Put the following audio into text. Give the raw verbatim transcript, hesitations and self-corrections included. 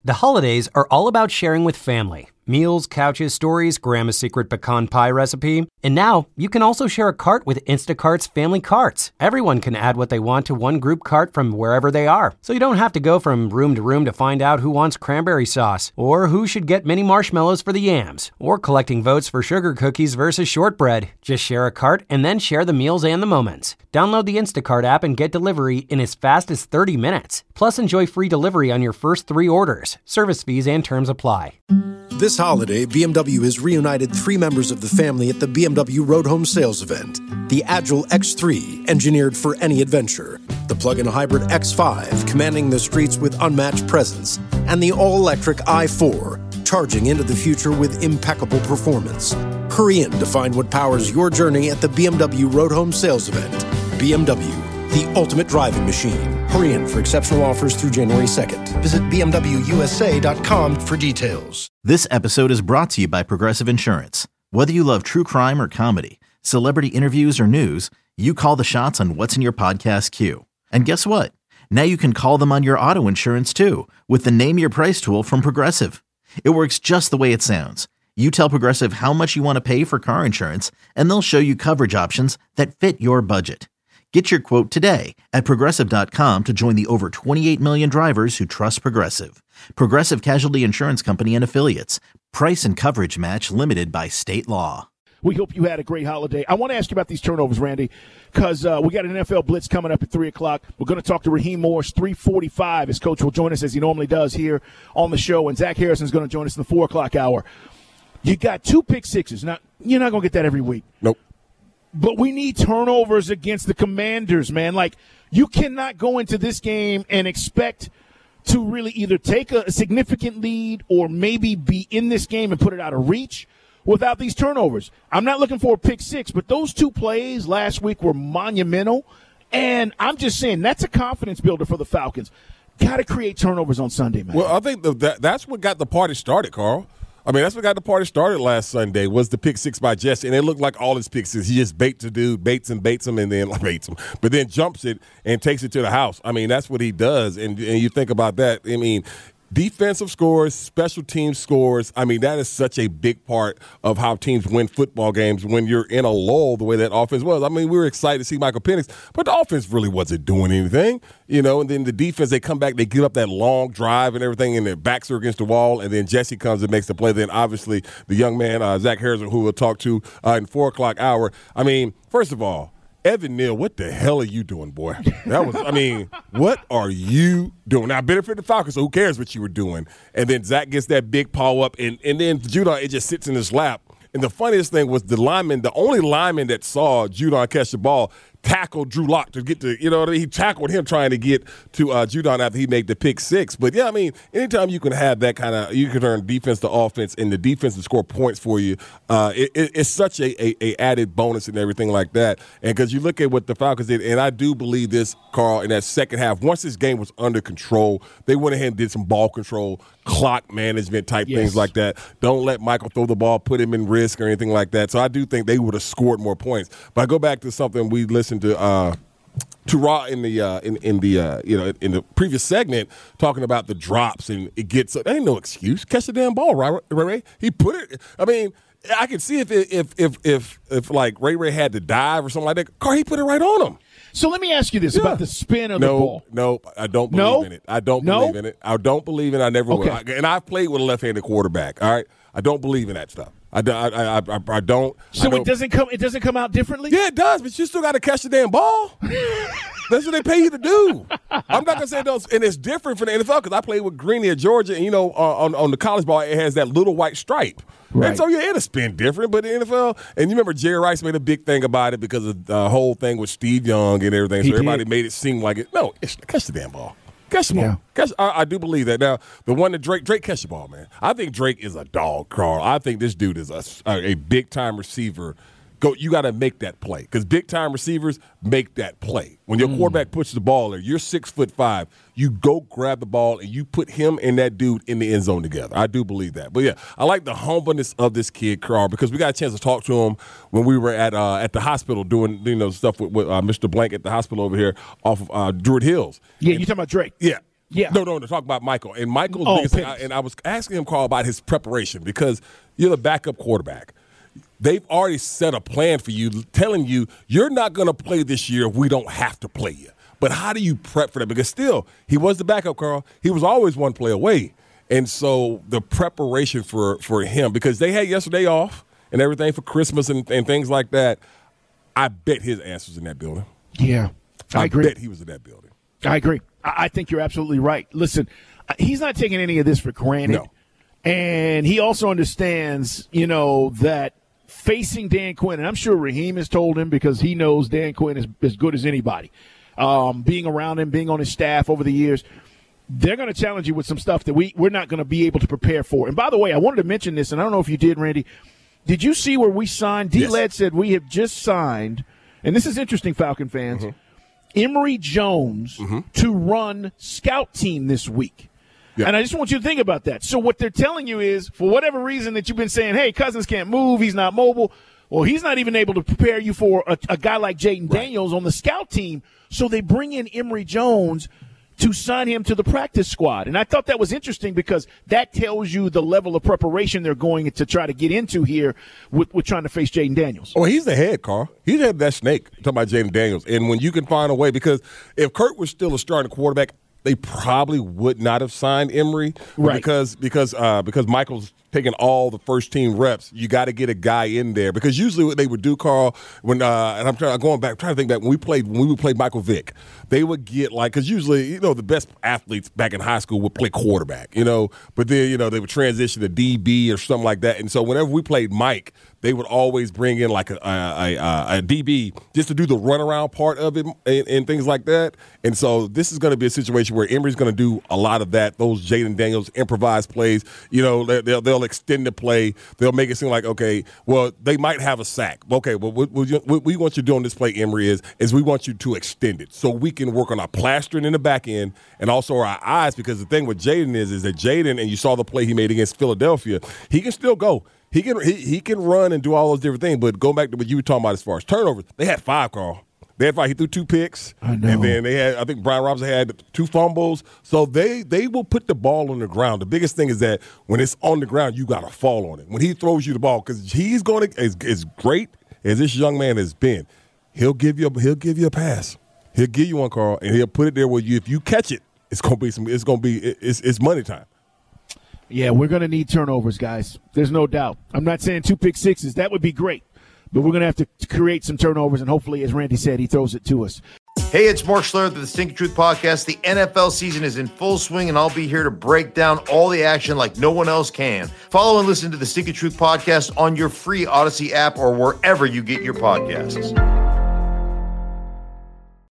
The holidays are all about sharing with family. Meals, couches, stories, Grandma's secret pecan pie recipe. And now, you can also share a cart with Instacart's Family Carts. Everyone can add what they want to one group cart from wherever they are. So you don't have to go from room to room to find out who wants cranberry sauce, or who should get mini marshmallows for the yams, or collecting votes for sugar cookies versus shortbread. Just share a cart and then share the meals and the moments. Download the Instacart app and get delivery in as fast as thirty minutes. Plus, enjoy free delivery on your first three orders. Service fees and terms apply. This holiday, B M W has reunited three members of the family at the B M W Road Home Sales Event. The Agile X three, engineered for any adventure. The plug-in hybrid X five, commanding the streets with unmatched presence. And the all-electric i four, charging into the future with impeccable performance. Hurry in to find what powers your journey at the B M W Road Home Sales Event. B M W, the ultimate driving machine. Hurry in for exceptional offers through January second. Visit B M W U S A dot com for details. This episode is brought to you by Progressive Insurance. Whether you love true crime or comedy, celebrity interviews or news, you call the shots on what's in your podcast queue. And guess what? Now you can call them on your auto insurance too with the Name Your Price tool from Progressive. It works just the way it sounds. You tell Progressive how much you want to pay for car insurance, and they'll show you coverage options that fit your budget. Get your quote today at Progressive dot com to join the over twenty-eight million drivers who trust Progressive. Progressive Casualty Insurance Company and Affiliates. Price and coverage match limited by state law. We hope you had a great holiday. I want to ask you about these turnovers, Randy, because uh, we got an N F L Blitz coming up at three o'clock. We're going to talk to Raheem Morris, three forty-five. His coach will join us as he normally does here on the show, and Zach Harrison is going to join us in the four o'clock hour. You got two pick sixes. Now, you're not going to get that every week. Nope. But we need turnovers against the Commanders, man. Like, you cannot go into this game and expect to really either take a significant lead or maybe be in this game and put it out of reach without these turnovers. I'm not looking for a pick six, but those two plays last week were monumental. And I'm just saying that's a confidence builder for the Falcons. Got to create turnovers on Sunday, man. Well, I think the, that, that's what got the party started, Carl. I mean, that's what got the party started last Sunday was the pick six by Jesse, and it looked like all his picks. He just baits the dude, baits and baits him, and then baits him, but then jumps it and takes it to the house. I mean, that's what he does, and and you think about that. I mean, defensive scores, special team scores. I mean, that is such a big part of how teams win football games when you're in a lull the way that offense was. I mean, we were excited to see Michael Penix, but the offense really wasn't doing anything, you know, and then the defense, they come back, they give up that long drive and everything, and their backs are against the wall, and then Jesse comes and makes the play. Then, obviously, the young man, uh, Zach Harrison, who we'll talk to uh, in four o'clock hour. I mean, first of all, Evan Neal, what the hell are you doing, boy? That was, I mean, what are you doing? Now, benefit the Falcons, so who cares what you were doing? And then Zach gets that big paw up, and, and then Judon, it just sits in his lap. And the funniest thing was the lineman, the only lineman that saw Judon catch the ball, tackled Drew Lock to get to, you know, he tackled him trying to get to uh, Judon after he made the pick six. But, yeah, I mean, anytime you can have that kind of, you can turn defense to offense and the defense to score points for you, uh, it, it, it's such a, a, a added bonus and everything like that. And because you look at what the Falcons did, and I do believe this, Carl, in that second half, once this game was under control, they went ahead and did some ball control, clock management type yes. things like that. Don't let Michael throw the ball, put him in risk or anything like that. So I do think they would have scored more points. But I go back to something we listened to uh, to Raw in the uh, in in the uh, you know in the previous segment talking about the drops, and it gets that ain't no excuse. Catch the damn ball, right? Ray Ray. He put it. I mean, I could see if if if if if like Ray Ray had to dive or something like that. Car, he put it right on him. So let me ask you this yeah. about the spin of no, the ball. No, I don't believe no? in it. I don't no? believe in it. I don't believe in it. I never okay. will. I, and I've played with a left-handed quarterback, all right? I don't believe in that stuff. I, I, I, I, I don't. So I don't. it doesn't come It doesn't come out differently? Yeah, it does, but you still got to catch the damn ball. That's what they pay you to do. I'm not going to say those. And it's different for the N F L because I played with Greeny at Georgia, and, you know, uh, on, on the college ball, it has that little white stripe. Right. And so, yeah, it'll spin different, but the N F L, and you remember Jerry Rice made a big thing about it because of the whole thing with Steve Young and everything. He so everybody did. made it seem like it. No, it's, catch the damn ball. Catch the ball. Yeah. Catch, I, I do believe that. Now, the one that Drake, Drake catch the ball, man. I think Drake is a dog, Carl. I think this dude is a, a, a big-time receiver. Go, you got to make that play because big-time receivers make that play. When your mm. quarterback puts the ball there, you're six foot five. You go grab the ball and you put him and that dude in the end zone together. I do believe that. But yeah, I like the humbleness of this kid, Carl, because we got a chance to talk to him when we were at uh, at the hospital doing you know stuff with, with uh, Mister Blank at the hospital over here off of uh, Druid Hills. Yeah, and, you talking about Drake? Yeah. Yeah. No, no, no. Talk about Michael. And Michael's oh, biggest thing, and I was asking him, Carl, about his preparation because you're the backup quarterback. They've already set a plan for you, telling you you're not going to play this year if we don't have to play you. But how do you prep for that? Because still, he was the backup, Carl. He was always one play away. And so the preparation for, for him, because they had yesterday off and everything for Christmas and, and things like that, I bet his ass was in that building. Yeah, I, I agree. bet he was in that building. I agree. I, I think you're absolutely right. Listen, he's not taking any of this for granted. No. And he also understands, you know, that facing Dan Quinn, and I'm sure Raheem has told him because he knows Dan Quinn is as good as anybody. Um, being around him, being on his staff over the years, they're going to challenge you with some stuff that we, we're not going to be able to prepare for. And by the way, I wanted to mention this, and I don't know if you did, Randy. Did you see where we signed? D-Led yes. said we have just signed, and this is interesting, Falcon fans, mm-hmm. Emory Jones mm-hmm. to run scout team this week. Yeah. And I just want you to think about that. So what they're telling you is, for whatever reason that you've been saying, hey, Cousins can't move, he's not mobile, well, he's not even able to prepare you for a, a guy like Jaden right. Daniels on the scout team. So they bring in Emory Jones to sign him to the practice squad. And I thought that was interesting because that tells you the level of preparation they're going to try to get into here with, with trying to face Jaden Daniels. Oh, he's the head, Carl. He's the head of that snake, talking about Jaden Daniels. And when you can find a way, because if Kurt was still a starting quarterback, they probably would not have signed Emory right. because because uh, because Michael's taking all the first team reps. You got to get a guy in there because usually what they would do, Carl, when uh, and I'm trying going back, trying to think back when we played when we would play Michael Vick, they would get like because usually you know the best athletes back in high school would play quarterback, you know, but then you know they would transition to D B or something like that, and so whenever we played Mike, they would always bring in like a, a, a, a D B just to do the runaround part of it and, and things like that. And so this is going to be a situation where Emory's going to do a lot of that, those Jaden Daniels improvised plays. You know, they'll, they'll extend the play. They'll make it seem like, okay, well, they might have a sack. Okay, well, what, what we want you to do on this play, Emory, is, is we want you to extend it so we can work on our plastering in the back end and also our eyes, because the thing with Jaden is, is that Jaden, and you saw the play he made against Philadelphia, he can still go. He can he, he can run and do all those different things, but go back to what you were talking about as far as turnovers. They had five, Carl. They had five. He threw two picks, I know. And then they had, I think Brian Robinson had two fumbles. So they they will put the ball on the ground. The biggest thing is that when it's on the ground, you got to fall on it. When he throws you the ball, because he's going to, as, as great as this young man has been, he'll give you a, he'll give you a pass. He'll give you one, Carl, and he'll put it there where you, if you catch it, it's gonna be some. It's gonna be it's it's money time. Yeah, we're going to need turnovers, guys. There's no doubt. I'm not saying two pick sixes. That would be great. But we're going to have to create some turnovers, and hopefully, as Randy said, he throws it to us. Hey, it's Mark Schlereth of the Stinking Truth Podcast. The N F L season is in full swing, and I'll be here to break down all the action like no one else can. Follow and listen to the Stinking Truth Podcast on your free Odyssey app or wherever you get your podcasts.